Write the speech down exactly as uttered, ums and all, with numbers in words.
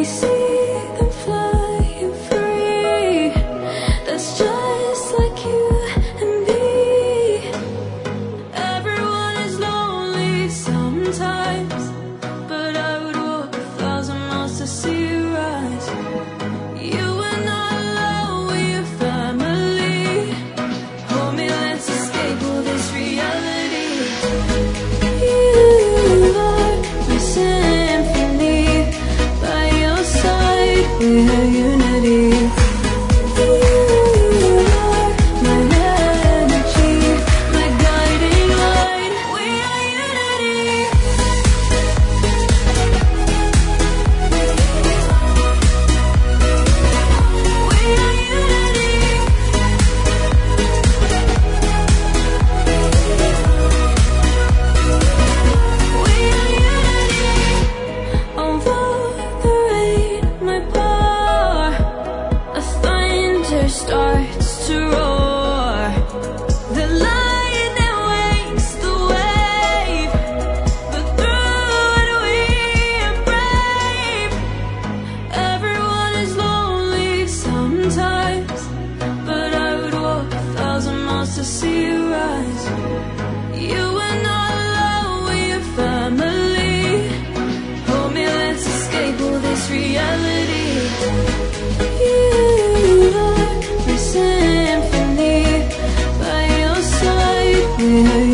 we see them flying free. That's just like you and me. Everyone is lonely sometimes, but I would walk a thousand miles to see you rise. You are not alone, we're your family. Hold me, let's escape all this reality. You are my symphony. By your side, we have unity. You are my energy, my guiding light. We are unity. We are unity. We are unity. Over the rain, my power, a thunder starts to roar. The lightning wakes the wave, but through it we are brave. Everyone is lonely sometimes, but I would walk a thousand miles to see you rise. You are not alone, we're your family. Hold me, let's escape all this reality. You are my symphony. By your side, we are